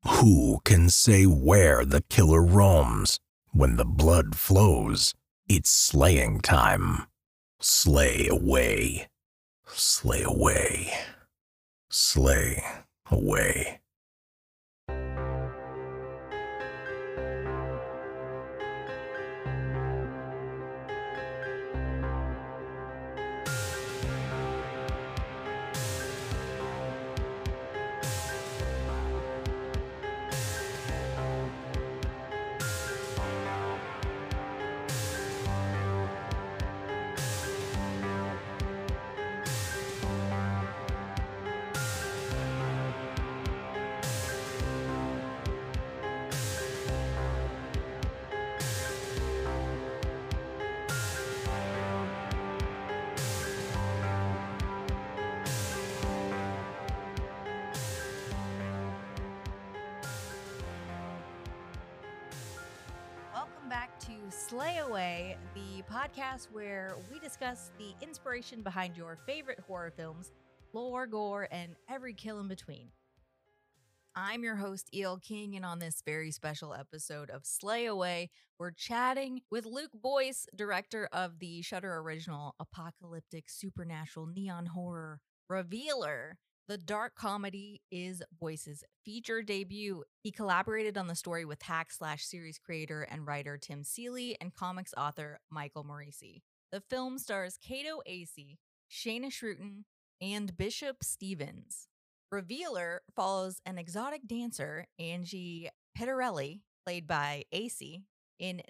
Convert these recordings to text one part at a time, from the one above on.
Who can say where the killer roams? When the blood flows, it's slaying time. Slay away. Slay away. Slay away. Welcome back to Slay Away, the podcast where we discuss the inspiration behind your favorite horror films, lore, gore, and every kill in between. I'm your host, E.L. King, and on this very special episode of Slay Away, we're chatting with Luke Boyce, director of the Shudder original apocalyptic supernatural neon horror Revealer. The dark comedy is Boyce's feature debut. He collaborated on the story with hack/series creator and writer Tim Seeley and comics author Michael Morisi. The film stars Kato Ace, Shayna Shruten, and Bishop Stevens. Revealer follows an exotic dancer, Angie Pettorelli, played by Ace, in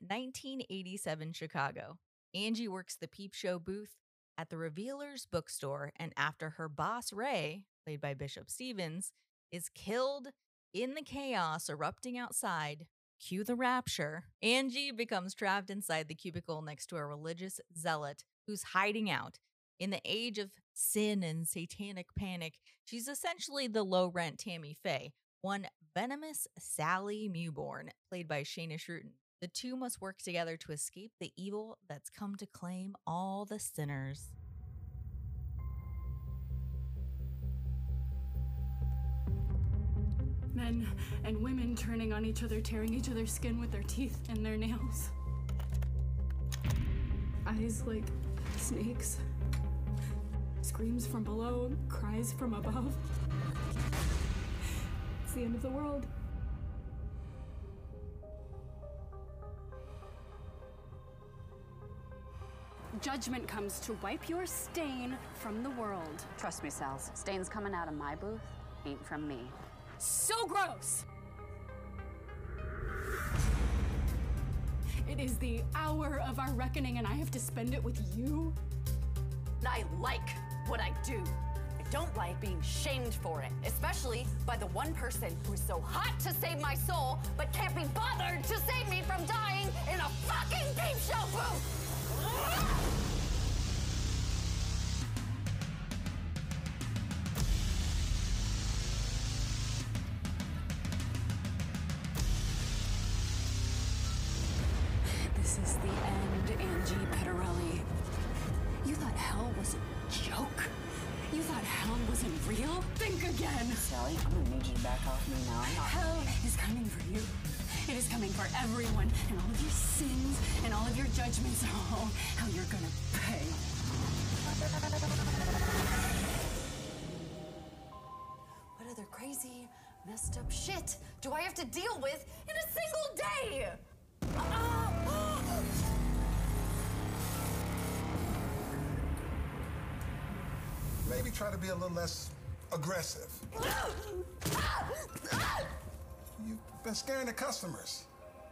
1987 Chicago. Angie works the peep show booth at the Revealer's bookstore, and after her boss, Ray, played by Bishop Stevens, is killed in the chaos erupting outside, cue the rapture, Angie becomes trapped inside the cubicle next to a religious zealot who's hiding out. In the age of sin and satanic panic, she's essentially the low-rent Tammy Faye, one venomous Sally Mewborn, played by Shayna Shruten. The two must work together to escape the evil that's come to claim all the sinners. Men and women turning on each other, tearing each other's skin with their teeth and their nails. Eyes like snakes. Screams from below, cries from above. It's the end of the world. Judgment comes to wipe your stain from the world. Trust me, Sals. Stains coming out of my booth ain't from me. So gross! It is the hour of our reckoning, and I have to spend it with you? I like what I do. I don't like being shamed for it, especially by the one person who is so hot to save my soul, but can't be bothered to save me from dying in a fucking peep show booth! This is the end, Angie Pettorelli. You thought hell was a joke? You thought hell wasn't real? Think again! Sally, I'm gonna need you to back off me now. I'm not. Hell is coming for you. It is coming for everyone, and all of your sins, and all of your judgments. Oh, how you're gonna pay. What other crazy, messed up shit do I have to deal with in a single day? Maybe try to be a little less aggressive. You've been scaring the customers.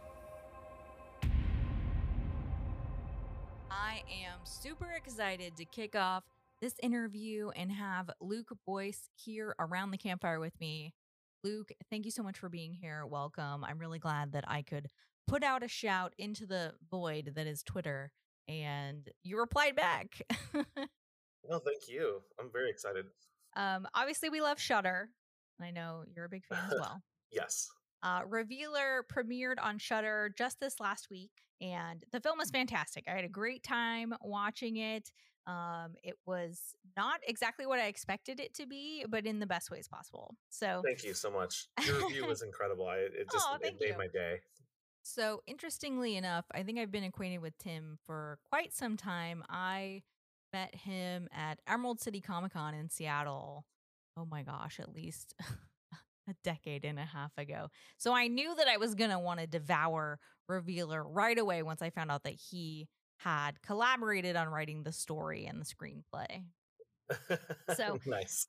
I am super excited to kick off this interview and have Luke Boyce here around the campfire with me. Luke, thank you so much for being here. Welcome. I'm really glad that I could put out a shout into the void that is Twitter, and you replied back. No, thank you. I'm very excited. Obviously, we love Shudder. I know you're a big fan as well. Yes. Revealer premiered on Shudder just this last week, and the film is fantastic. I had a great time watching it. It was not exactly what I expected it to be, but in the best ways possible. So, Thank you so much. Your review was incredible. oh, It thank made you. my day. So, interestingly enough, I think I've been acquainted with Tim for quite some time. I met him at Emerald City Comic Con in Seattle. Oh my gosh, at least a decade and a half ago. So I knew that I was going to want to devour Revealer right away once I found out that he had collaborated on writing the story and the screenplay. So, Nice.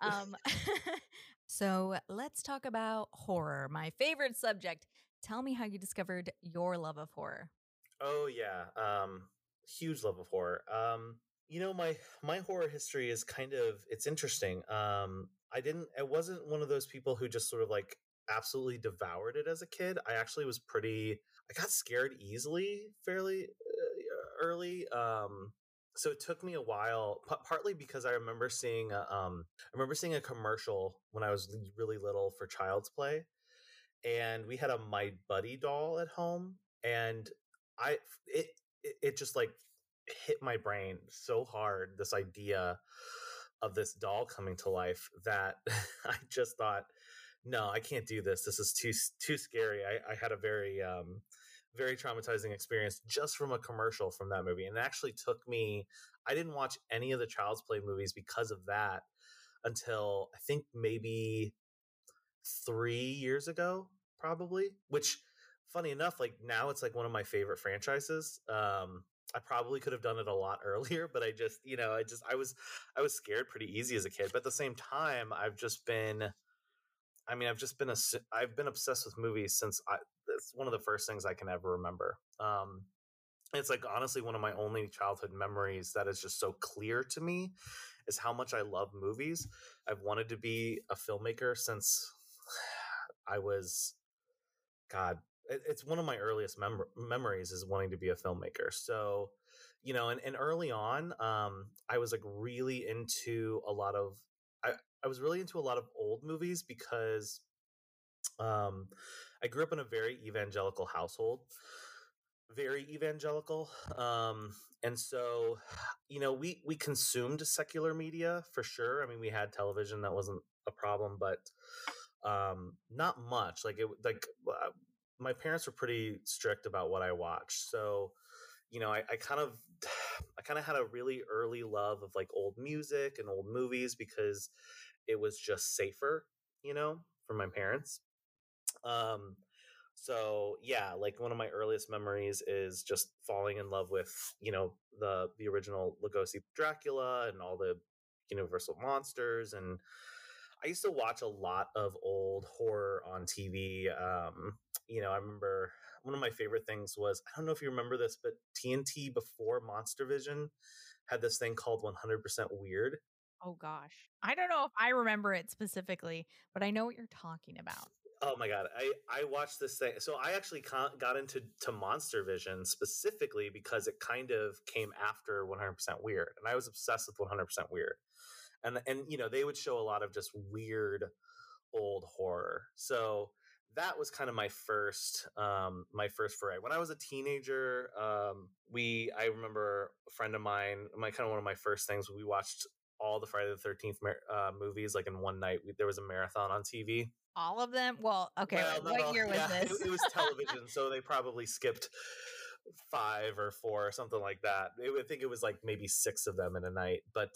so let's talk about horror, my favorite subject. Tell me how you discovered your love of horror. Oh yeah, huge love of horror. My horror history is it's interesting. I wasn't one of those people who just sort of like absolutely devoured it as a kid. I got scared easily, fairly early. So it took me a while, partly because I remember seeing a commercial when I was really little for Child's Play, and we had a My Buddy doll at home, and I it just like hit my brain so hard, this idea of this doll coming to life, that I just thought, no, I can't do this. This is too scary. I had a very traumatizing experience just from a commercial from that movie, and it actually took me. I didn't watch any of the Child's Play movies because of that until I think maybe 3 years ago, probably. Which, funny enough, like now it's like one of my favorite franchises. I probably could have done it a lot earlier, but I was scared pretty easy as a kid. But at the same time, I've been obsessed with movies since it's one of the first things I can ever remember. It's like honestly one of my only childhood memories that is just so clear to me is how much I love movies. I've wanted to be a filmmaker since I was, God, it's one of my earliest memories is wanting to be a filmmaker. So, and early on, I was like really into I was really into a lot of old movies because I grew up in a very evangelical household, very evangelical. And so, we consumed secular media for sure. I mean, we had television, that wasn't a problem, but not much. My parents were pretty strict about what I watched. So, I kind of I kind of had a really early love of like old music and old movies because it was just safer, for my parents. Um, so yeah, like one of my earliest memories is just falling in love with, the original Lugosi Dracula and all the Universal monsters. And I used to watch a lot of old horror on TV. I remember one of my favorite things was, I don't know if you remember this, but TNT before Monster Vision had this thing called 100% Weird. Oh gosh. I don't know if I remember it specifically, but I know what you're talking about. Oh my God. I watched this thing. So I actually got into Monster Vision specifically because it kind of came after 100% Weird. And I was obsessed with 100% Weird. And they would show a lot of just weird old horror. So that was kind of my first foray. When I was a teenager, I remember a friend of mine, one of my first things, we watched all the Friday the 13th movies like in one night. There was a marathon on TV. All of them? Well, okay. Well, what year was this? It was television, so they probably skipped 5 or 4 or something like that. I think it was like maybe 6 of them in a night. But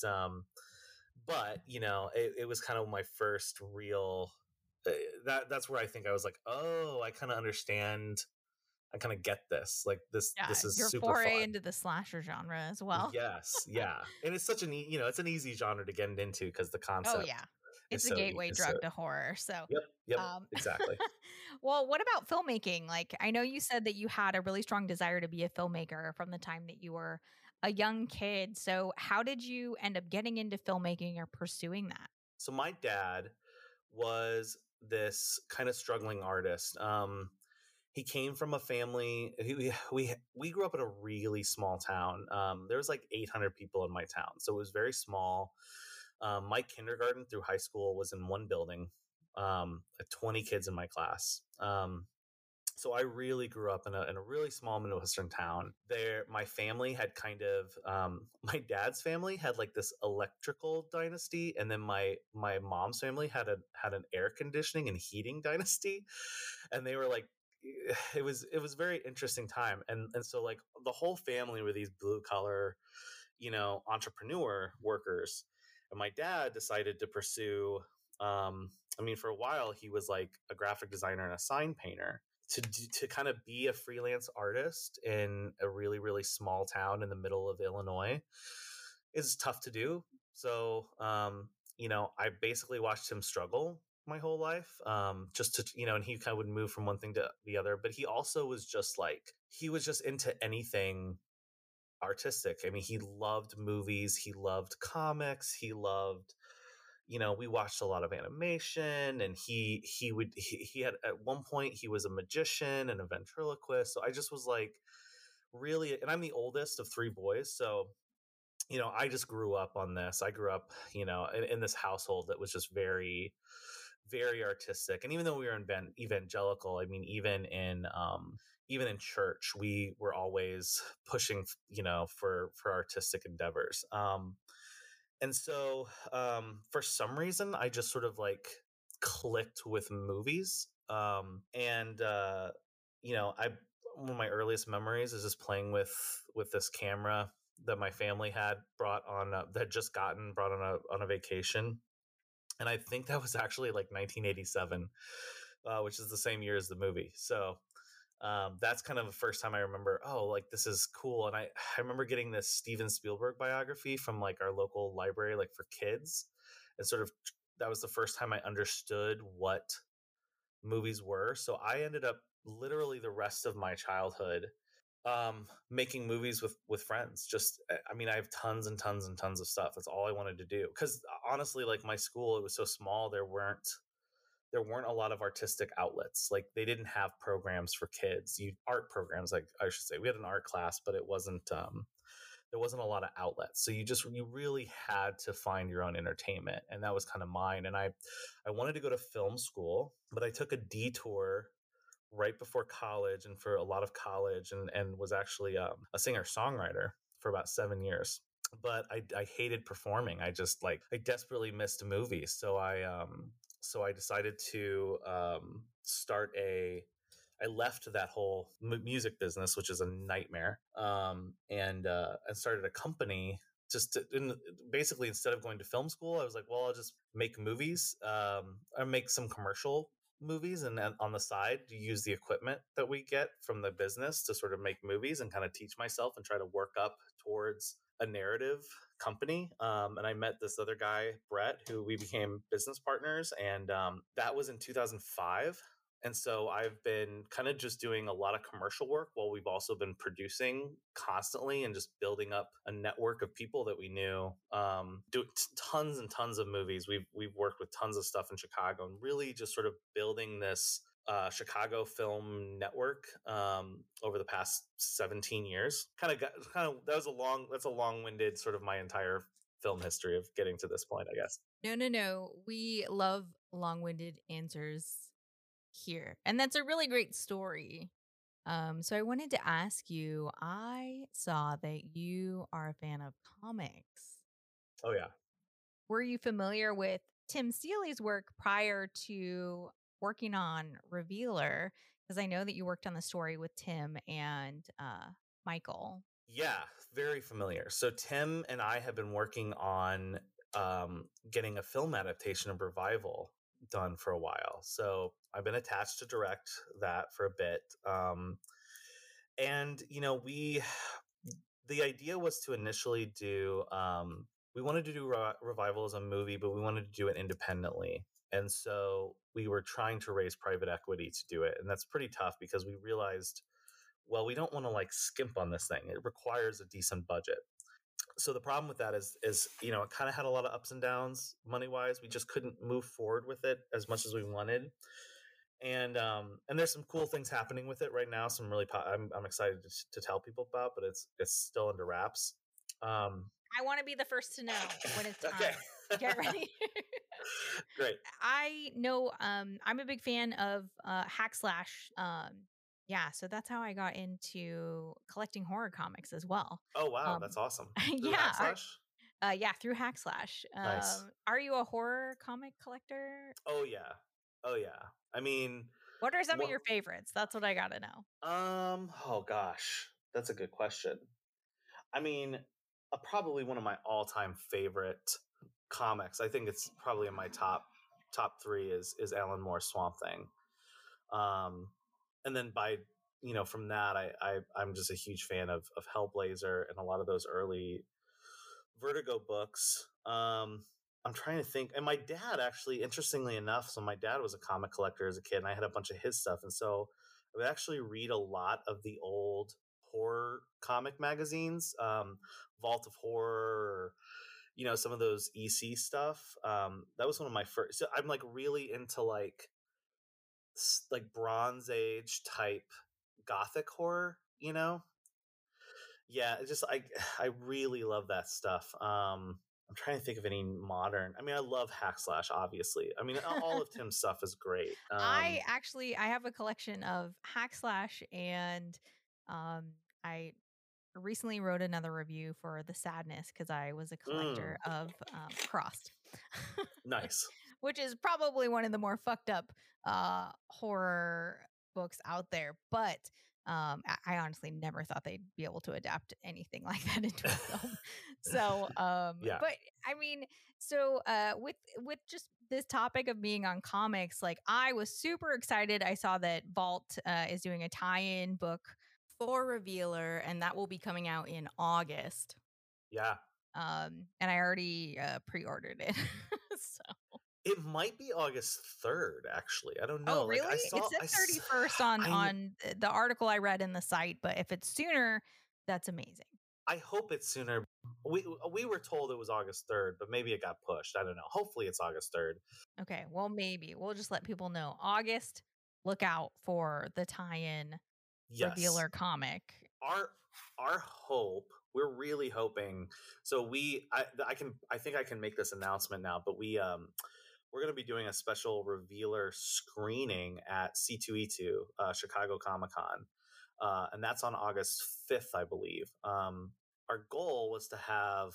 it was kind of my first real. That's where I think I was like, oh, I kind of understand. I kind of get this. Like this. Yeah, this is your super foray fun. into the slasher genre as well. Yes, yeah, and it's such it's an easy genre to get into because the concept. Oh yeah. It's a gateway drug to horror. So, yep, exactly. Well, what about filmmaking? Like, I know you said that you had a really strong desire to be a filmmaker from the time that you were a young kid. So, how did you end up getting into filmmaking or pursuing that? So, my dad was this kind of struggling artist. He came from a family. We grew up in a really small town. There was like 800 people in my town, so it was very small. My kindergarten through high school was in one building. 20 kids in my class. So I really grew up in a really small Midwestern town. There, my family had kind of my dad's family had like this electrical dynasty, and then my mom's family had an air conditioning and heating dynasty, and they were like, it was very interesting time, and so like the whole family were these blue collar, entrepreneur workers, and my dad decided to pursue. I mean, for a while he was like a graphic designer and a sign painter to kind of be a freelance artist in a really really small town in the middle of Illinois is tough to do. So I basically watched him struggle my whole life, just to and he kind of would move from one thing to the other, but he also was just like he was just into anything artistic. I mean, he loved movies, he loved comics, he loved we watched a lot of animation, and he had at one point he was a magician and a ventriloquist. So I just was like really, and I'm the oldest of three boys, so I just grew up on this. I grew up in this household that was just very very artistic. And even though we were evangelical, I mean, even in church, we were always pushing for artistic endeavors. And so for some reason I just sort of like clicked with movies. And I one of my earliest memories is just playing with this camera that my family had brought on that had just gotten brought on a vacation, and I think that was actually like 1987, which is the same year as the movie. So that's kind of the first time I remember, oh, like this is cool. And I remember getting this Steven Spielberg biography from like our local library, like for kids. And sort of that was the first time I understood what movies were. So I ended up literally the rest of my childhood making movies with friends. Just I mean, I have tons and tons and tons of stuff. That's all I wanted to do. Because honestly, like my school, it was so small, there weren't a lot of artistic outlets. Like they didn't have programs for kids. Art programs, like I should say. We had an art class, but it wasn't there wasn't a lot of outlets. So you really had to find your own entertainment. And that was kind of mine. And I wanted to go to film school, but I took a detour right before college and for a lot of college, and was actually a singer songwriter for about 7 years. But I hated performing. I just like I desperately missed movies. So I decided to I left that whole music business, which is a nightmare, and started a company. Basically, instead of going to film school, I was like, well, I'll just make movies. I make some commercial movies, and then on the side, use the equipment that we get from the business to sort of make movies and kind of teach myself and try to work up towards a narrative company. And I met this other guy, Brett, who we became business partners, and that was in 2005. And so I've been kind of just doing a lot of commercial work while we've also been producing constantly and just building up a network of people that we knew. Do tons and tons of movies. We've worked with tons of stuff in Chicago, and really just sort of building this Chicago film network over the past 17 years. That's a long-winded sort of my entire film history of getting to this point, I guess. No. We love long-winded answers here. And that's a really great story. So I wanted to ask you, I saw that you are a fan of comics. Oh, yeah. Were you familiar with Tim Seeley's work prior to working on Revealer? Because I know that you worked on the story with Tim and Michael. Yeah, very familiar. So Tim and I have been working on getting a film adaptation of Revival done for a while. So I've been attached to direct that for a bit. And, the idea was to initially do, we wanted to do Revival as a movie, but we wanted to do it independently. And so we were trying to raise private equity to do it. And that's pretty tough because we realized, well, we don't want to like skimp on this thing. It requires a decent budget. So the problem with that is it kind of had a lot of ups and downs money wise. We just couldn't move forward with it as much as we wanted. And there's some cool things happening with it right now. Some really I'm excited to tell people about, but it's still under wraps. I want to be the first to know when it's time. Okay. Get ready. Great. I know I'm a big fan of Hack Slash Yeah, so that's how I got into collecting horror comics as well. Oh wow, Um, that's awesome. Through yeah, Hackslash? yeah, through Hackslash. Nice. Are you a horror comic collector? Oh yeah. Oh yeah. I mean, What are some of what your favorites? That's what I gotta know. oh gosh, that's a good question. I mean, probably one of my all-time favorite comics. I think it's probably in my top 3 is Alan Moore's Swamp Thing. Um and then from that I'm just a huge fan of Hellblazer and a lot of those early Vertigo books. I'm trying to think. And my dad, actually, interestingly enough, so my dad was a comic collector as a kid, and I had a bunch of his stuff. And so I would actually read a lot of the old horror comic magazines, Vault of Horror, or, some of those EC stuff. That was one of my first. So I'm like really into like Bronze Age type gothic horror, Yeah, it's just I really love that stuff. I'm trying to think of any modern. I mean, I love Hackslash, obviously. I mean, all of Tim's stuff is great. I have a collection of Hackslash, and I recently wrote another review for The Sadness because I was a collector of Crossed. Nice. Which is probably one of the more fucked up horror books out there. But I honestly never thought they'd be able to adapt anything like that into a film. So, Yeah. but I mean, so with just this topic of being on comics, like I was super excited. I saw that Vault is doing a tie-in book for Revealer, and that will be coming out in August. Yeah. And I already pre-ordered it. So it might be August 3rd, actually. I don't know. Oh, really? It said 31st on the article I read in the site, but if it's sooner, that's amazing. I hope it's sooner. We were told it was August 3rd, but maybe it got pushed. I don't know. Hopefully it's August 3rd. Okay, well, maybe. We'll just let people know. August, look out for the tie-in Revealer comic. Our hope, we're really hoping. So I think I can make this announcement now, but we're going to be doing a special Revealer screening at C2E2, Chicago Comic-Con. And that's on August 5th, I believe. Our goal was to have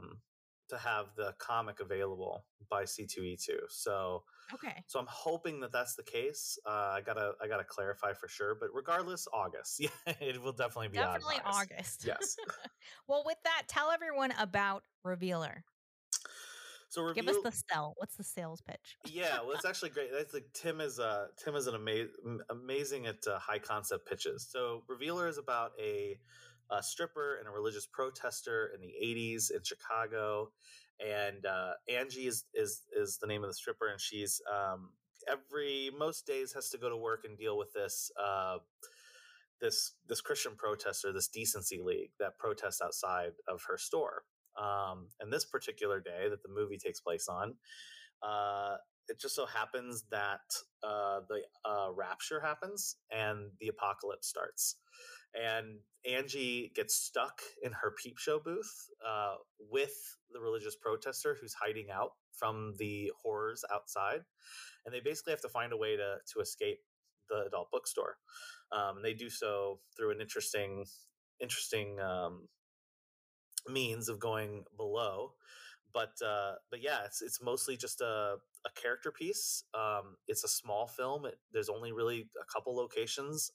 the comic available by C2E2. So I'm hoping that that's the case. I gotta clarify for sure, but regardless, August. Yeah, it will definitely be August. Yes. Well, with that, tell everyone about Revealer. So give us the sell. What's the sales pitch? Yeah, well, it's actually great. That's like Tim is an amazing at high concept pitches. So Revealer is about a stripper and a religious protester in the 80s in Chicago, and Angie is the name of the stripper, and she's most days has to go to work and deal with this this Christian protester, this Decency League that protests outside of her store. And this particular day that the movie takes place on, it just so happens that the rapture happens and the apocalypse starts. And Angie gets stuck in her peep show booth with the religious protester who's hiding out from the horrors outside. And they basically have to find a way to escape the adult bookstore. And they do so through an interesting means of going below, but yeah, it's mostly just a character piece. It's a small film. There's only really a couple locations,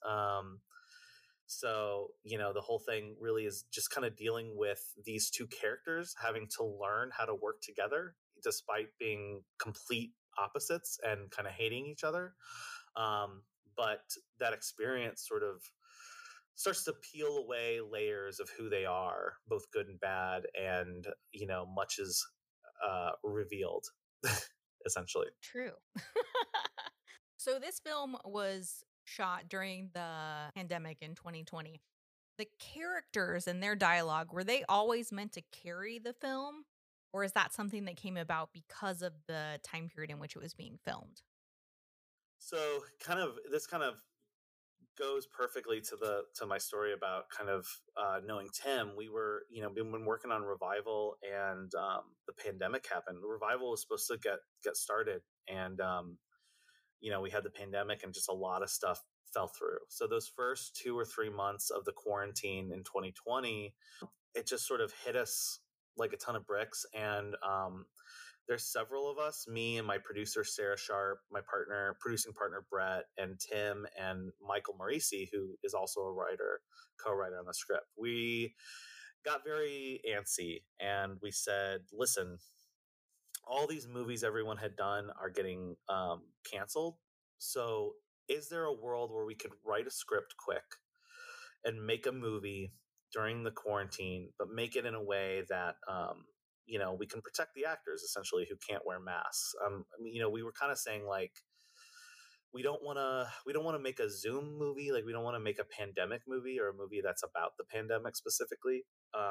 so the whole thing really is just kind of dealing with these two characters having to learn how to work together despite being complete opposites and kind of hating each other. But that experience sort of starts to peel away layers of who they are, both good and bad, and much is revealed essentially. True. So this film was shot during the pandemic in 2020. The characters and their dialogue, were they always meant to carry the film, or is that something that came about because of the time period in which it was being filmed? So this goes perfectly to my story about kind of knowing Tim. We were, we've been working on Revival, and the pandemic happened. Revival was supposed to get started, and we had the pandemic and just a lot of stuff fell through. So those first 2 or 3 months of the quarantine in 2020, it just sort of hit us like a ton of bricks. And there's several of us, me and my producer, Sarah Sharp, my producing partner, Brett, and Tim and Michael Morisi, who is also a co-writer on the script. We got very antsy and we said, listen, all these movies everyone had done are getting canceled. So is there a world where we could write a script quick and make a movie during the quarantine, but make it in a way that, we can protect the actors essentially who can't wear masks. We were kind of saying like, we don't want to make a Zoom movie. Like we don't want to make a pandemic movie or a movie that's about the pandemic specifically.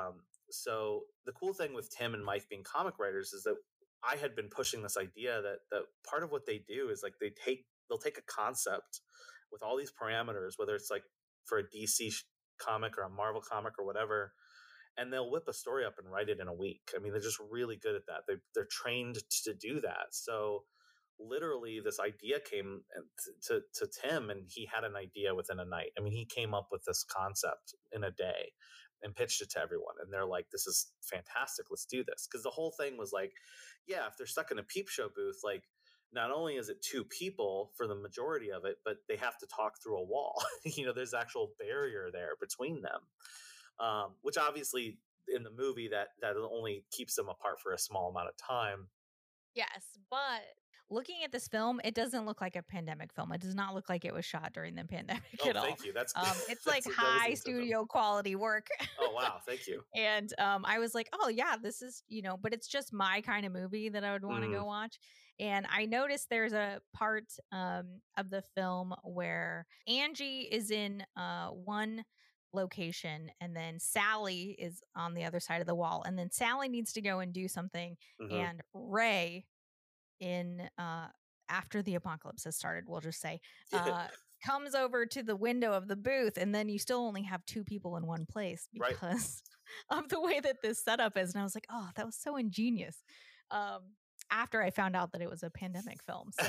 So the cool thing with Tim and Mike being comic writers is that I had been pushing this idea that part of what they do is like they'll take a concept with all these parameters, whether it's like for a DC comic or a Marvel comic or whatever, and they'll whip a story up and write it in a week. I mean, they're just really good at that. They're trained to do that. So literally this idea came to Tim and he had an idea within a night. I mean, he came up with this concept in a day and pitched it to everyone. And they're like, this is fantastic. Let's do this. Because the whole thing was like, yeah, if they're stuck in a peep show booth, like not only is it 2 people for the majority of it, but they have to talk through a wall. There's actual barrier there between them. Which obviously in the movie that only keeps them apart for a small amount of time. Yes, but looking at this film, it doesn't look like a pandemic film. It does not look like it was shot during the pandemic at all. Thank you. That's it's like high studio quality work. Oh wow, thank you. And I was like, oh yeah, this is but it's just my kind of movie that I would want to go watch. And I noticed there's a part of the film where Angie is in one location and then Sally is on the other side of the wall, and then Sally needs to go and do something, and Ray in after the apocalypse has started, we'll just say, comes over to the window of the booth, and then you still only have 2 people in one place because of the way that this setup is. And I was like, oh, that was so ingenious. After I found out that it was a pandemic film. So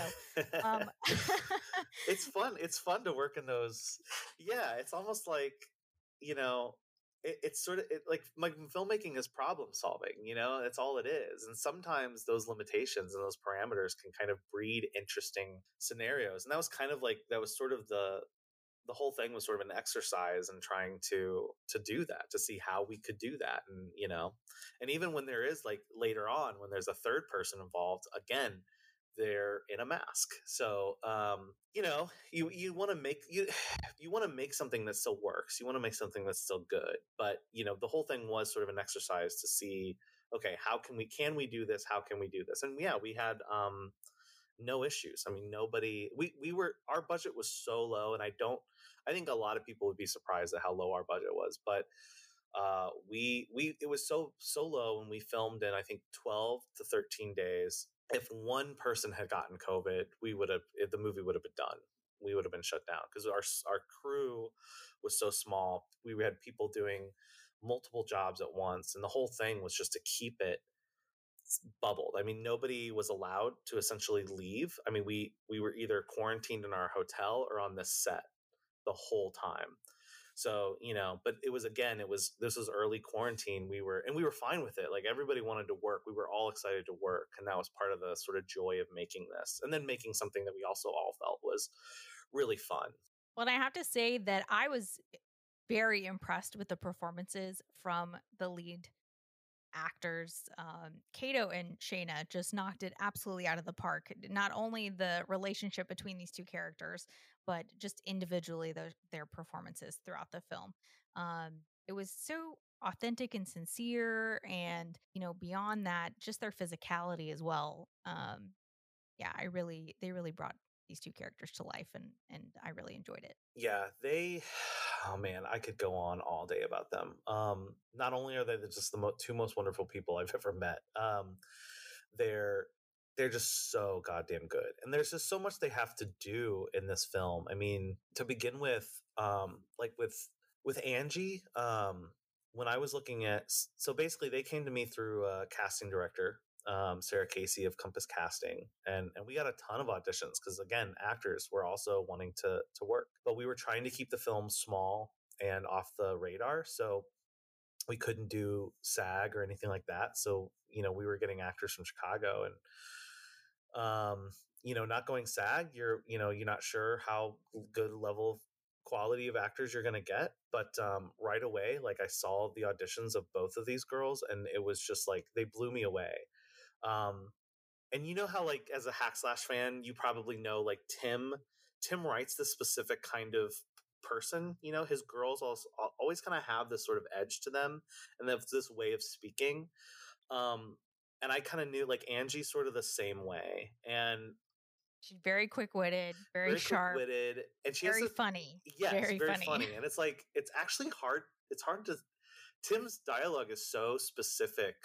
it's fun. It's fun to work in those. Yeah, it's almost like, it's sort of like filmmaking is problem solving, that's all it is. And sometimes those limitations and those parameters can kind of breed interesting scenarios. And that was kind of like, that was sort of the whole thing was sort of an exercise in trying to do that, to see how we could do that. And, and even when there is like later on, when there's a third person involved, again, they're in a mask. So, you want to make something that still works. You want to make something that's still good. But, the whole thing was sort of an exercise to see, okay, how can we do this? How can we do this? And yeah, we had, no issues. I mean, our budget was so low, and I think a lot of people would be surprised at how low our budget was, but it was so low, and we filmed in, I think, 12 to 13 days. If one person had gotten COVID, the movie would have been done. We would have been shut down because our crew was so small. We had people doing multiple jobs at once, and the whole thing was just to keep it bubbled. I mean, nobody was allowed to essentially leave. I mean, we were either quarantined in our hotel or on this set the whole time. So, but this was early quarantine. We were fine with it. Like everybody wanted to work. We were all excited to work. And that was part of the sort of joy of making this, and then making something that we also all felt was really fun. Well, I have to say that I was very impressed with the performances from the lead actors. Kato and Shayna just knocked it absolutely out of the park. Not only the relationship between these 2 characters, but just individually their performances throughout the film. It was so authentic and sincere, and beyond that, just their physicality as well. They really brought these 2 characters to life, and I really enjoyed it. Yeah, oh man, I could go on all day about them. Not only are they just the 2 most wonderful people I've ever met, they're just so goddamn good. And there's just so much they have to do in this film. I mean, to begin with, like with Angie, when I was looking at, so basically they came to me through a casting director Sarah Casey of Compass Casting, and we got a ton of auditions because, again, actors were also wanting to work, but we were trying to keep the film small and off the radar, so we couldn't do SAG or anything like that. So we were getting actors from Chicago, and not going SAG, you're not sure how good level of quality of actors you're going to get, but right away, like, I saw the auditions of both of these girls, and it was just like they blew me away. And you know how, like, as a Hack Slash fan, you probably know, like, Tim writes this specific kind of person. His girls also always kind of have this sort of edge to them, and they have this way of speaking. And I kind of knew, like, Angie's sort of the same way, and she's very quick-witted, very sharp, quick-witted, and she very has funny. Yes, very funny. And it's like, it's actually hard. It's hard to. Tim's dialogue is so specific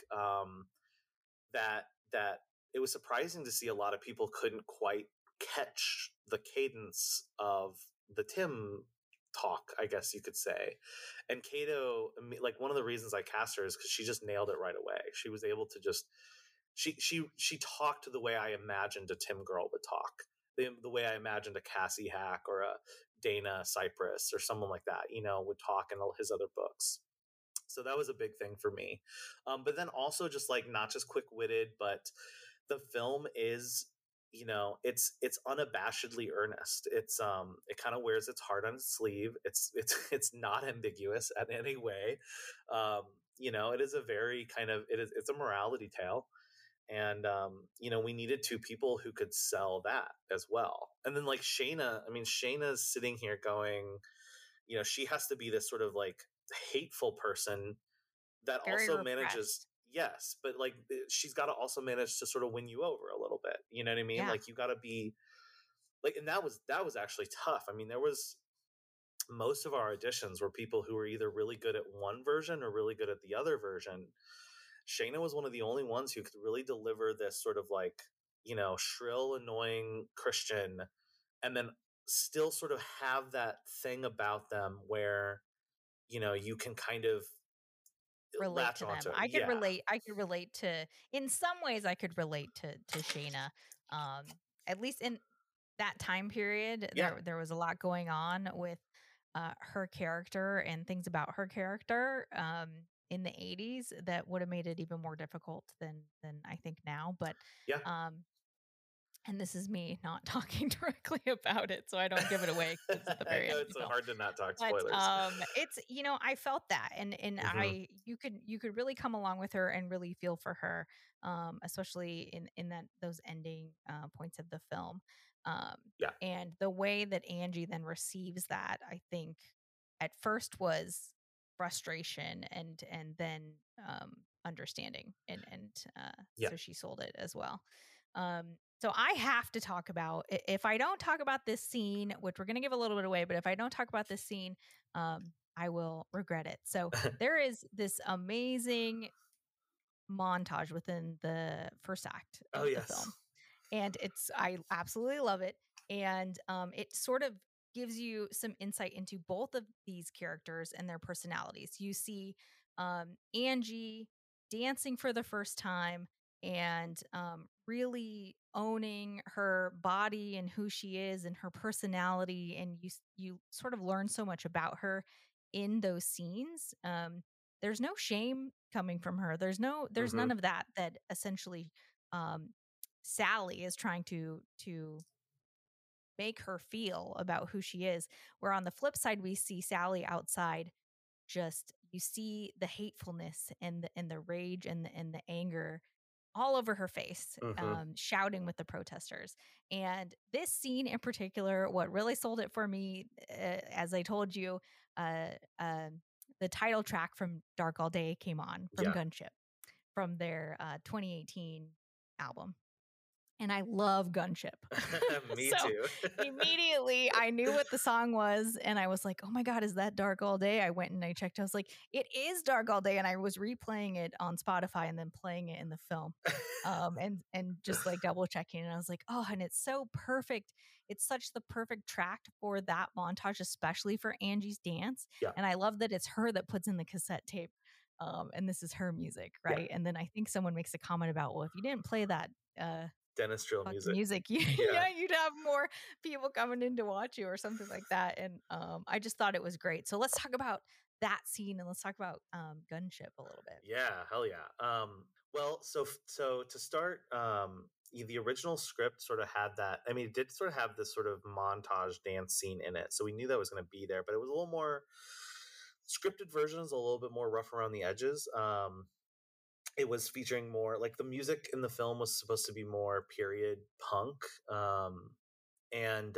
that it was surprising to see a lot of people couldn't quite catch the cadence of the Tim talk, I guess you could say. And Kato, like, one of the reasons I cast her is because she just nailed it right away. She was able to just she talked the way I imagined a Tim girl would talk, the way I imagined a Cassie Hack or a Dana Cypress or someone like that, would talk in all his other books. So that was a big thing for me. But then also just, like, not just quick-witted, but the film is, it's unabashedly earnest. It's it kind of wears its heart on its sleeve. It's not ambiguous in any way. It is a very kind of it's a morality tale. And we needed two people who could sell that as well. And then, like, Shayna's sitting here going, she has to be this sort of, like, hateful person that very also repressed. manages, yes, but, like, she's got to also manage to sort of win you over a little bit. You know what I mean? Yeah. Like, you got to be like, and that was actually tough. I mean, there was most of our auditions were people who were either really good at one version or really good at the other version. Shayna was one of the only ones who could really deliver this sort of, like, shrill, annoying Christian, and then still sort of have that thing about them where, you can kind of relate to them. I could relate to, in some ways, I could relate to Shayna. At least in that time period, there was a lot going on with her character and things about her character in the 80s that would have made it even more difficult than I think now. But and this is me not talking directly about it, so I don't give it away. It's at the very end. It's so hard to not talk spoilers. It's I felt that, and mm-hmm. You could really come along with her and really feel for her, especially in those ending points of the film. And the way that Angie then receives that, I think, at first was frustration and then understanding, and so she sold it as well. So I have to talk about, if I don't talk about this scene, which we're going to give a little bit away, but if I don't talk about this scene, I will regret it. So there is this amazing montage within the first act of the film. And I absolutely love it. And it sort of gives you some insight into both of these characters and their personalities. You see Angie dancing for the first time and really owning her body and who she is and her personality. And you sort of learn so much about her in those scenes. There's no shame coming from her. There's mm-hmm. none of that essentially Sally is trying to make her feel about who she is. Where on the flip side, we see Sally outside, just, you see the hatefulness and the rage and the anger all over her face, mm-hmm. Shouting with the protesters. And this scene in particular, what really sold it for me, as I told you, the title track from Dark All Day came on from Gunship, from their 2018 album. And I love Gunship. Me too. Immediately I knew what the song was, and I was like, oh my God, is that Dark All Day? I went and I checked. I was like, it is Dark All Day. And I was replaying it on Spotify and then playing it in the film. And just like double checking. And I was like, oh, and it's so perfect. It's such the perfect track for that montage, especially for Angie's dance. Yeah. And I love that it's her that puts in the cassette tape. And this is her music, right? And then I think someone makes a comment about, well, if you didn't play that Dennis Drill music. yeah, you'd have more people coming in to watch you or something like that. And I just thought it was great. So let's talk about that scene and let's talk about Gunship a little bit. Yeah, hell yeah. Well, so to start, the original script sort of had that. I mean, it did sort of have this sort of montage dance scene in it, so we knew that was going to be there. But it was a little more scripted versions, a little bit more rough around the edges. It was featuring more like the music in the film was supposed to be more period punk, and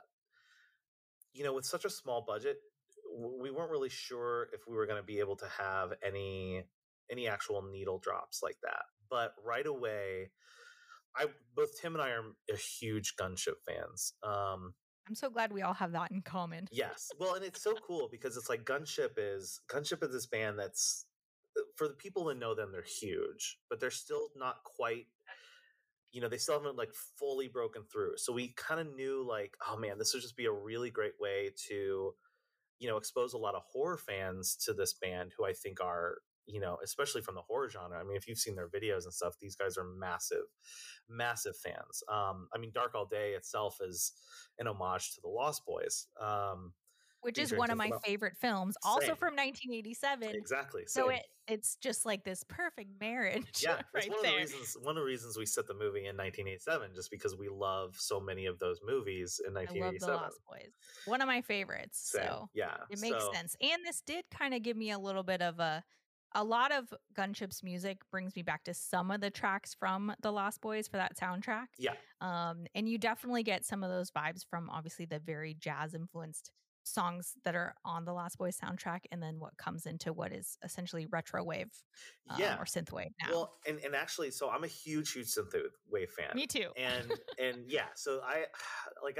with such a small budget, we weren't really sure if we were going to be able to have any actual needle drops like that. But right away, both Tim and I are huge Gunship fans. I'm so glad we all have that in common. Yes. Well, and it's so cool because it's like Gunship is this band that's, for the people that know them, they're huge, but they're still not quite, they still haven't like fully broken through. So we kind of knew like, oh man, this would just be a really great way to, expose a lot of horror fans to this band who I think are, especially from the horror genre. I mean, if you've seen their videos and stuff, these guys are massive fans. I mean, Dark All Day itself is an homage to the Lost Boys. Which is one of my favorite films, also from 1987. Exactly. So it's just like this perfect marriage. Yeah, right it's there. One of the reasons we set the movie in 1987, just because we love so many of those movies in 1987. I love The Lost Boys. One of my favorites. Same. So yeah, it makes sense. And this did kind of give me a little bit of a lot of Gunship's music brings me back to some of the tracks from The Lost Boys for that soundtrack. Yeah. And you definitely get some of those vibes from obviously the very jazz influenced songs that are on the Lost Boys soundtrack, and then what comes into what is essentially retro wave or synth wave now. Well, and actually, so I'm a huge synth wave fan. Me too. And yeah, so I like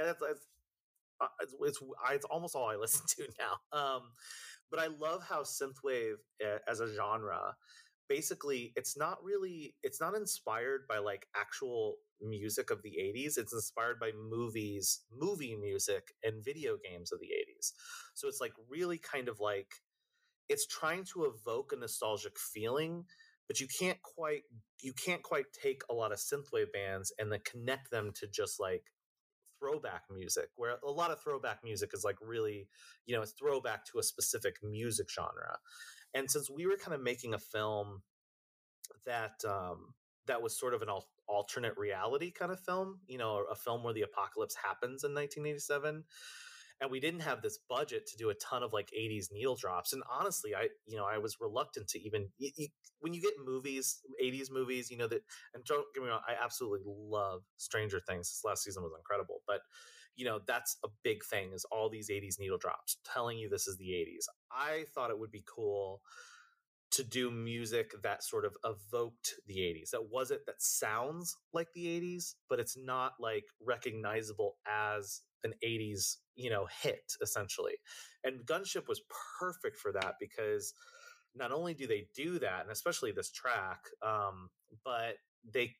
it's almost all I listen to now. But I love how synthwave as a genre, basically, it's not inspired by like actual music of the 80s. It's inspired by movie music and video games of the 80s. So it's like really kind of like, it's trying to evoke a nostalgic feeling, but you can't quite take a lot of synthwave bands and then connect them to just like throwback music, where a lot of throwback music is like really, it's throwback to a specific music genre. And since we were kind of making a film that was sort of an alternate reality kind of film, a film where the apocalypse happens in 1987, and we didn't have this budget to do a ton of like 80s needle drops. And honestly, I was reluctant to even when you get 80s movies, that, and don't get me wrong, I absolutely love Stranger Things. This last season was incredible, but that's a big thing, is all these 80s needle drops telling you this is the 80s. I thought it would be cool to do music that sort of evoked the 80s. That sounds like the 80s, but it's not like recognizable as an 80s, hit essentially. And Gunship was perfect for that, because not only do they do that, and especially this track, but they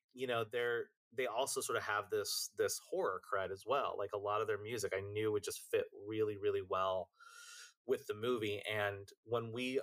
also sort of have this horror cred as well. Like a lot of their music I knew would just fit really, really well with the movie. And when we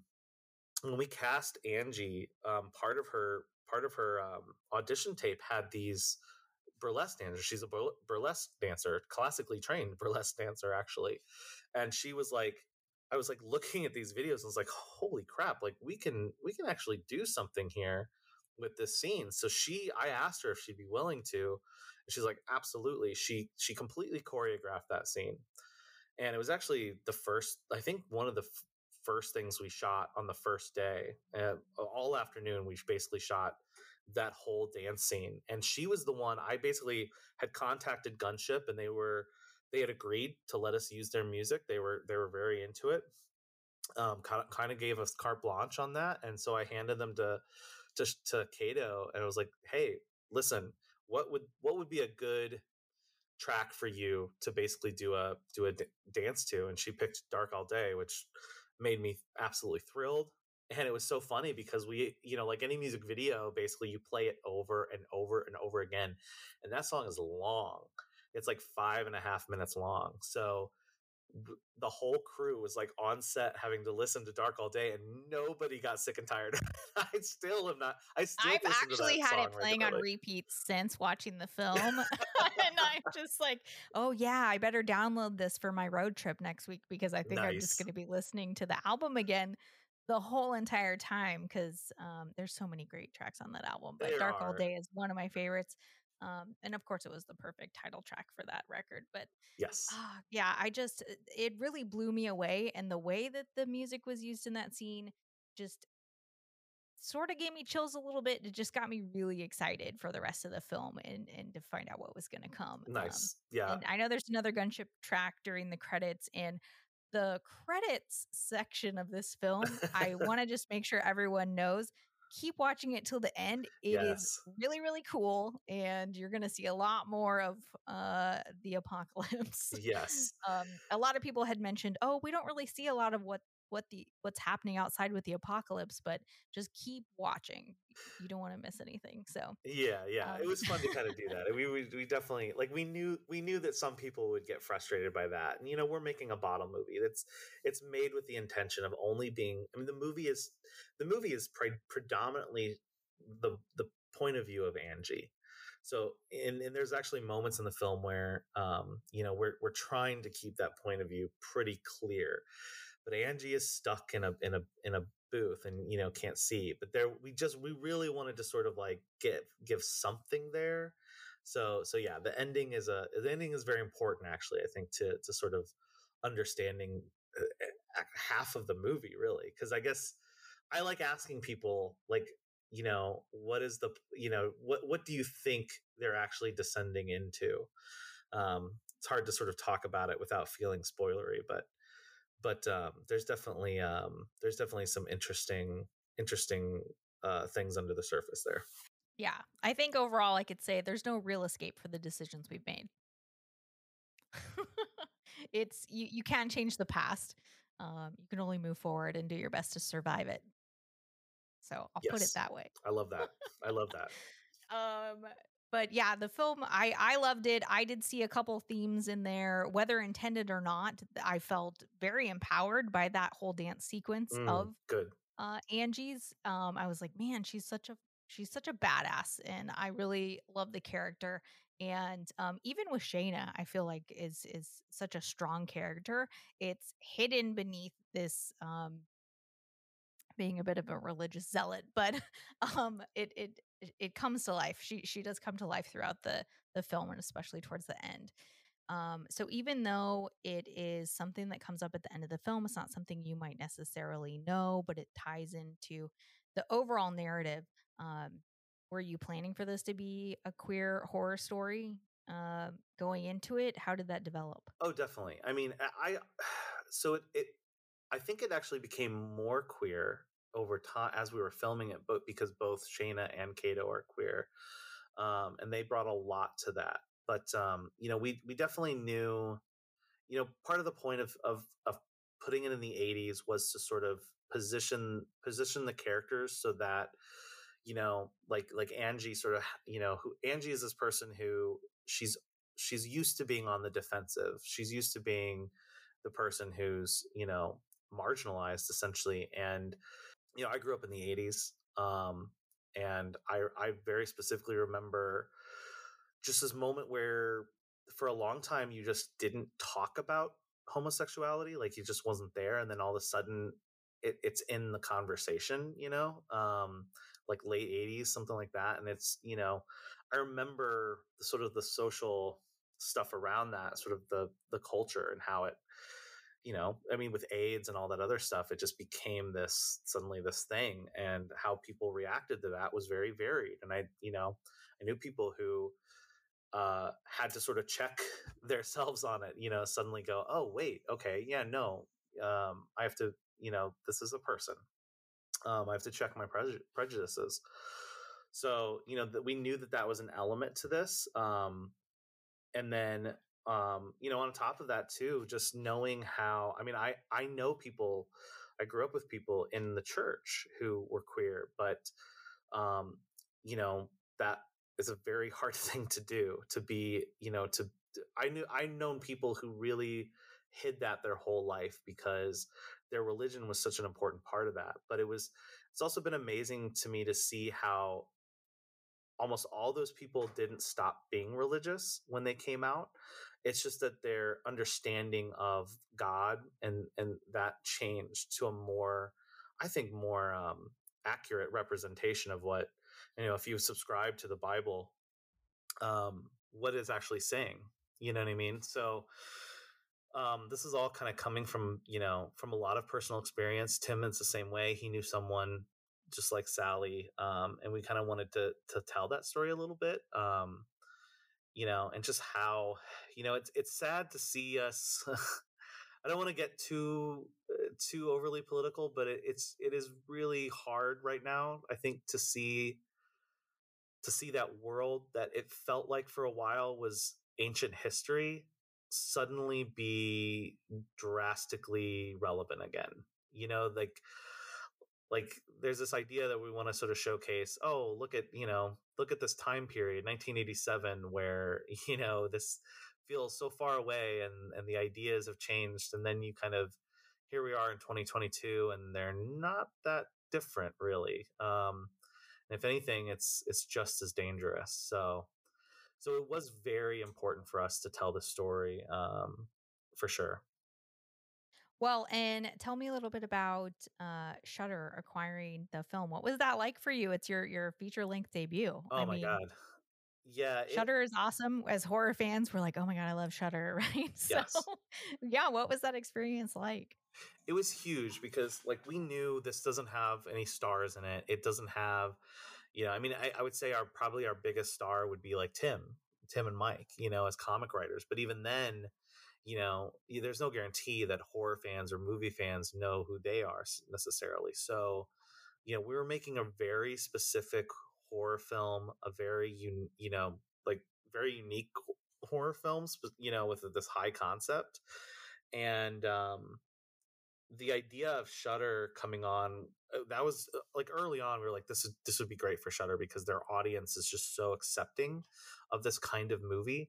cast Angie, part of her audition tape had these burlesque dancers. She's a burlesque dancer, classically trained burlesque dancer, actually. And she was like, I was like looking at these videos and was like, holy crap, like we can actually do something here with this scene. So I asked her if she'd be willing to, and she's like, absolutely. She completely choreographed that scene. And it was actually one of the first things we shot on the first day. All afternoon, we basically shot that whole dance scene. And she was the one, I basically had contacted Gunship, and they had agreed to let us use their music. They were very into it. Kind of gave us carte blanche on that. And so I handed them to Kato, and I was like, hey, listen, what would be a good track for you to basically do a dance to? And she picked Dark All Day, which made me absolutely thrilled. And it was so funny because we, like any music video, basically you play it over and over and over again. And that song is long. It's like 5.5 minutes long. So the whole crew was like on set having to listen to Dark All Day, and nobody got sick and tired. I still am not. I still I've listen to actually that had song it playing on regularly. repeat since watching the film. And I'm just like, oh yeah, I better download this for my road trip next week because I think I'm just Nice. going to be listening to the album again the whole entire time because there's so many great tracks on that album. But There Dark All are. Day is one of my favorites. And of course, it was the perfect title track for that record. But Yes. yeah, it really blew me away. And the way that the music was used in that scene just sort of gave me chills a little bit. It just got me really excited for the rest of the film and to find out what was going to come. Nice. Yeah. And I know there's another gunship track during the credits, and the credits section of this film, I want to just make sure everyone knows. Keep watching it till the end. It is Yes. really, really cool, and you're going to see a lot more of the apocalypse. Yes. A lot of people had mentioned, oh, we don't really see a lot of what's happening outside with the apocalypse, but just keep watching. You don't want to miss anything. So Yeah, it was fun to kind of do that. We definitely, like, we knew that some people would get frustrated by that, and we're making a bottle movie it's made with the intention of only being. I mean, the movie is predominantly the point of view of Angie. So, and there's actually moments in the film where we're trying to keep that point of view pretty clear, but Angie is stuck in a booth and can't see. But we really wanted to sort of like give something there. So yeah, the ending is very important, actually, I think, to sort of understanding half of the movie, really, because I guess I like asking people, like, what is the what do you think they're actually descending into? It's hard to sort of talk about it without feeling spoilery, but there's definitely some interesting things under the surface there. yeah, I think overall I could say there's no real escape for the decisions we've made. It's you can't change the past. You can only move forward and do your best to survive it. So I'll put it Yes. that way. I love that. But yeah, the film, I loved it. I did see a couple themes in there, whether intended or not. I felt very empowered by that whole dance sequence of Good. Angie's. I was like, man, she's such a badass, and I really love the character. And even with Shayna, I feel like is such a strong character. It's hidden beneath this being a bit of a religious zealot, but it comes to life. She does come to life throughout the film, and especially towards the end. So even though it is something that comes up at the end of the film, it's not something you might necessarily know, but it ties into the overall narrative. Were you planning for this to be a queer horror story going into it? How did that develop? Oh, definitely. I mean, so I think it actually became more queer over time as we were filming it, but because both Shayna and Kato are queer, and they brought a lot to that. But we definitely knew, part of the point of putting it in the 80s was to sort of position the characters so that like Angie sort of, who Angie is this person who she's used to being on the defensive. She's used to being the person who's marginalized, essentially. And I grew up in the 80s, and I very specifically remember just this moment where for a long time you just didn't talk about homosexuality, like it just wasn't there, and then all of a sudden it's in the conversation, like late 80s, something like that. And it's, I remember sort of the social stuff around that, sort of the culture and how it, I mean, with AIDS and all that other stuff, it just became suddenly this thing, and how people reacted to that was very varied. And I knew people who had to sort of check themselves on it, suddenly go, oh, wait, okay, yeah, no, I have to, this is a person. I have to check my prejudices. So, that we knew that was an element to this. And then, on top of that too, just knowing how, I mean, I know people, I grew up with people in the church who were queer, but, that is a very hard thing to do, to be, I've known people who really hid that their whole life because their religion was such an important part of that. But it's also been amazing to me to see how almost all those people didn't stop being religious when they came out. It's just that their understanding of God and that changed to a more, I think, more accurate representation of what, if you subscribe to the Bible, what it's actually saying. You know what I mean? So this is all kind of coming from, from a lot of personal experience. Tim is the same way. He knew someone just like Sally, and we kind of wanted to tell that story a little bit, and just how, it's sad to see us. I don't want to get too overly political, but it is really hard right now, I think, to see that world that it felt like for a while was ancient history suddenly be drastically relevant again. Like there's this idea that we want to sort of showcase, oh, look at this time period, 1987, where, this feels so far away and the ideas have changed. And then you kind of, here we are in 2022 and they're not that different really. If anything, it's just as dangerous. So it was very important for us to tell the story, for sure. Well, and tell me a little bit about Shudder acquiring the film. What was that like for you? It's your feature length debut. Oh my God. Yeah. Shudder is awesome. As horror fans, we're like, oh my God, I love Shudder, right? Yes. So yeah, what was that experience like? It was huge because we knew this doesn't have any stars in it. It doesn't have, I would say probably our biggest star would be like Tim and Mike, as comic writers. But even then, there's no guarantee that horror fans or movie fans know who they are necessarily. So, we were making a very specific horror film, a very, very unique horror films, with this high concept. And, the idea of Shudder coming on, that was early on, we were like, this would be great for Shudder because their audience is just so accepting of this kind of movie.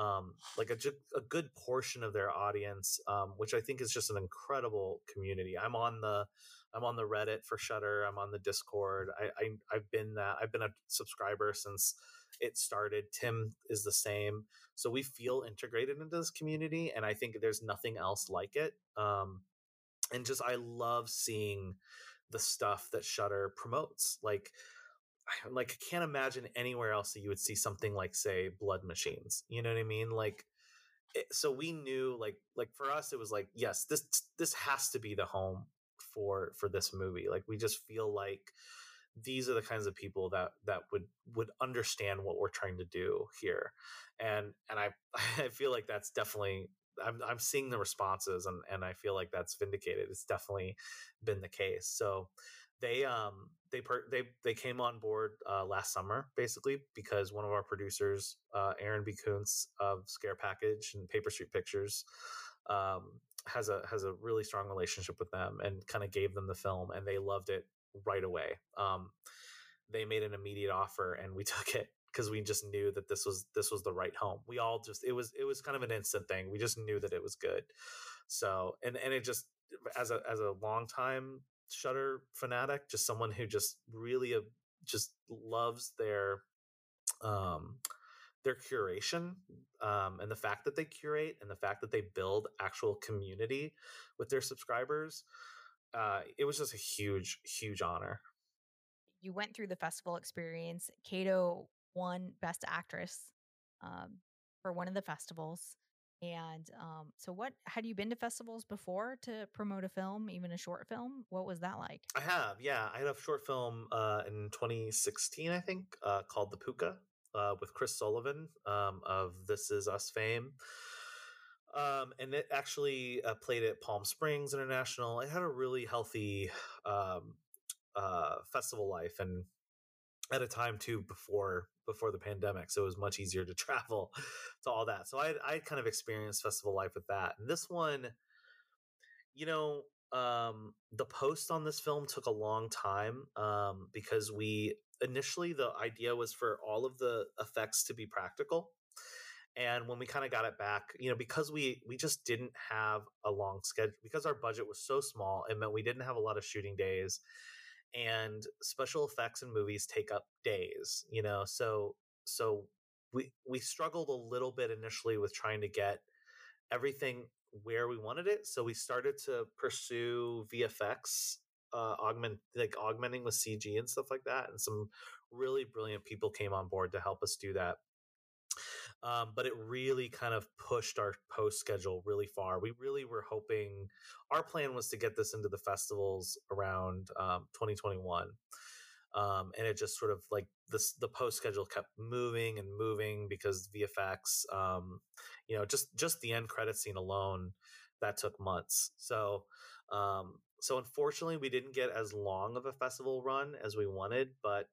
A good portion of their audience, which I think is just an incredible community. I'm on the Reddit for Shudder. I'm on the Discord. I've been a subscriber since it started. Tim is the same. So we feel integrated into this community, and I think there's nothing else like it. And just, I love seeing the stuff that Shudder promotes. I can't imagine anywhere else that you would see something like, say, Blood Machines. You know what I mean? So we knew, for us, it was like, yes, this has to be the home for this movie. We just feel like these are the kinds of people that would understand what we're trying to do here. And I feel like that's definitely, I'm seeing the responses and I feel like that's vindicated. It's definitely been the case. So they came on board last summer, basically, because one of our producers, Aaron B. Kuntz of Scare Package and Paper Street Pictures, has a really strong relationship with them and kind of gave them the film, and they loved it right away. They made an immediate offer and we took it because we just knew that this was the right home. We all just, it was kind of an instant thing. We just knew that it was good. So, and it just, as a long time Shudder fanatic, just someone who just really just loves their curation, and the fact that they curate and the fact that they build actual community with their subscribers. It was just a huge, huge honor. You went through the festival experience. Kato won Best Actress for one of the festivals. And so had you been to festivals before to promote a film, even a short film? What was that like? I have, yeah. I had a short film in 2016, I think, called The Puka, with Chris Sullivan of This Is Us fame. And it actually played at Palm Springs International. It had a really healthy festival life, and at a time too before the pandemic, so it was much easier to travel to all that. So I kind of experienced festival life with that. And this one, the post on this film took a long time, because initially the idea was for all of the effects to be practical, And when we kind of got it back, because we just didn't have a long schedule, because our budget was so small, it meant we didn't have a lot of shooting days, and special effects in movies take up days, so we struggled a little bit initially with trying to get everything where we wanted it. So we started to pursue VFX, augmenting with CG and stuff like that, and some really brilliant people came on board to help us do that. But it really kind of pushed our post schedule really far. We really were hoping, our plan was to get this into the festivals around 2021. And it just sort of like the post schedule kept moving and moving because VFX, just the end credit scene alone, that took months. So unfortunately, we didn't get as long of a festival run as we wanted, but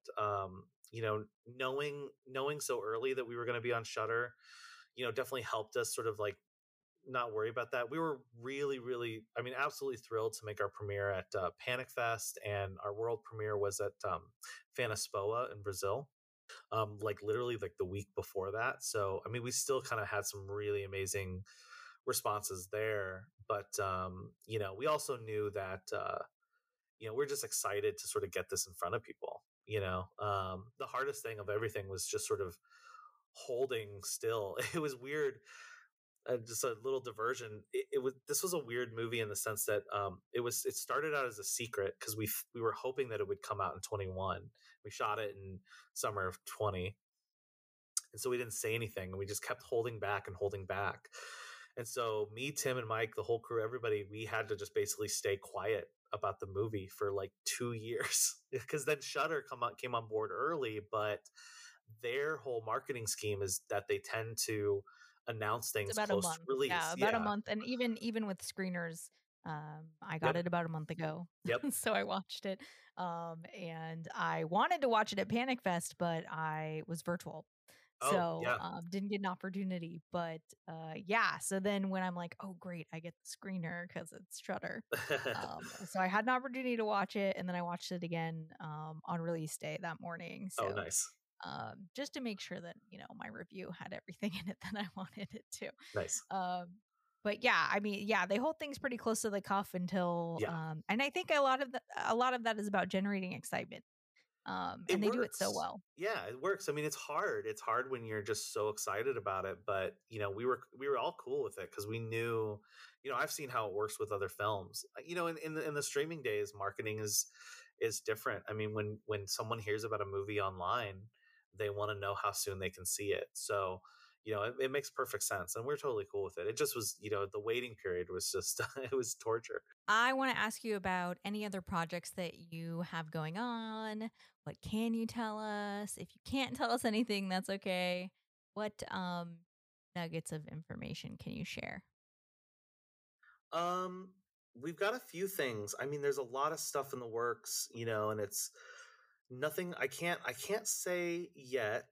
knowing so early that we were going to be on Shudder, definitely helped us sort of like not worry about that. We were really, really, absolutely thrilled to make our premiere at Panic Fest, and our world premiere was at Fanaspoa in Brazil, like literally like the week before that. So, we still kind of had some really amazing responses there, but we also knew that we're just excited to sort of get this in front of people. The hardest thing of everything was just sort of holding still. It was weird. Just a little diversion. This was a weird movie in the sense that it started out as a secret because we were hoping that it would come out in 21. We shot it in summer of 20, and so we didn't say anything, and we just kept holding back and holding back. And so me, Tim, and Mike, the whole crew, everybody, we had to just basically stay quiet about the movie for like 2 years because then Shudder came on board early, but their whole marketing scheme is that they tend to announce things about close a month. to release. Yeah, about a month. And even with screeners, I got it about a month ago. Yep. So I watched it. And I wanted to watch it at Panic Fest, but I was virtual. So didn't get an opportunity. But so then when I'm like, oh great, I get the screener because it's Shudder. So I had an opportunity to watch it, and then I watched it again on release day that morning. So nice. Just to make sure that my review had everything in it that I wanted it to. Nice. But they hold things pretty close to the cuff until and I think a lot of that is about generating excitement. And they do it so well. Yeah, it works. It's hard. It's hard when you're just so excited about it, but we were all cool with it because we knew, I've seen how it works with other films. In the streaming days, marketing is different. When someone hears about a movie online, they want to know how soon they can see it. So, it makes perfect sense, and we're totally cool with it. It just was, the waiting period was just it was torture. I want to ask you about any other projects that you have going on. What can you tell us? If you can't tell us anything, that's okay. What nuggets of information can you share? We've got a few things. There's a lot of stuff in the works, and it's nothing I can't say yet.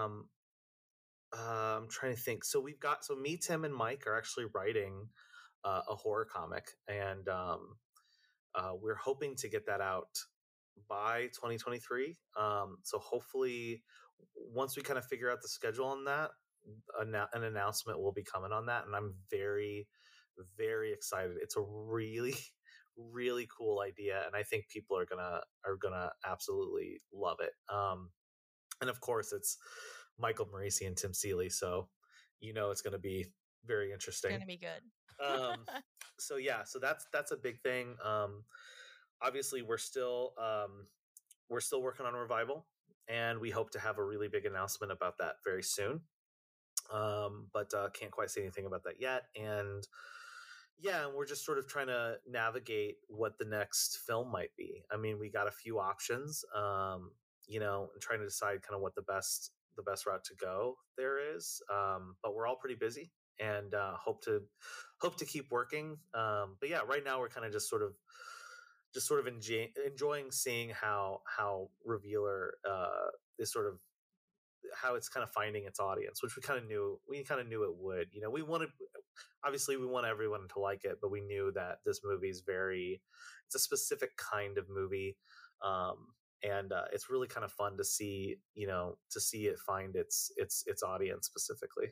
I'm trying to think. So me, Tim, and Mike are actually writing a horror comic, and we're hoping to get that out by 2023. So hopefully, once we kind of figure out the schedule on that, an announcement will be coming on that, and I'm very, very excited. It's a really, really cool idea, and I think people are gonna absolutely love it. And of course, it's Michael Morisi and Tim Seeley, so it's going to be very interesting. It's going to be good. So that's a big thing. Obviously, we're still working on Revival, and we hope to have a really big announcement about that very soon. But can't quite say anything about that yet. And we're just sort of trying to navigate what the next film might be. We got a few options, and trying to decide kind of what the best route to go there is. But we're all pretty busy, and hope to keep working. But right now we're kind of just sort of enjoying seeing how Revealer is sort of how it's kind of finding its audience, which we kind of knew it would. We want everyone to like it, but we knew that this movie is it's a specific kind of movie. And it's really kind of fun to see it find its audience specifically.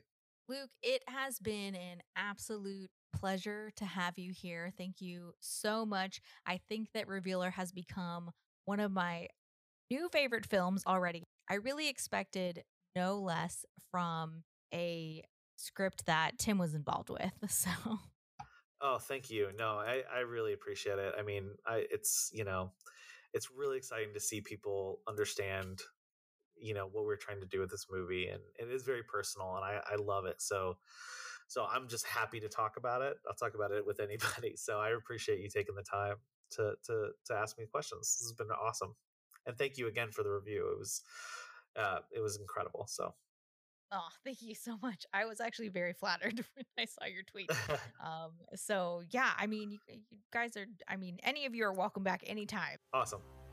Luke, it has been an absolute pleasure to have you here. Thank you so much. I think that Revealer has become one of my new favorite films already. I really expected no less from a script that Tim was involved with. So, Oh, thank you. No, I really appreciate it. I mean, it's, it's really exciting to see people understand, what we're trying to do with this movie. And it is very personal and I love it. So I'm just happy to talk about it. I'll talk about it with anybody. So I appreciate you taking the time to ask me questions. This has been awesome. And thank you again for the review. It was incredible. So oh, thank you so much. I was actually very flattered when I saw your tweet. So yeah, I mean, you guys are, I mean, any of you are welcome back anytime. awesome.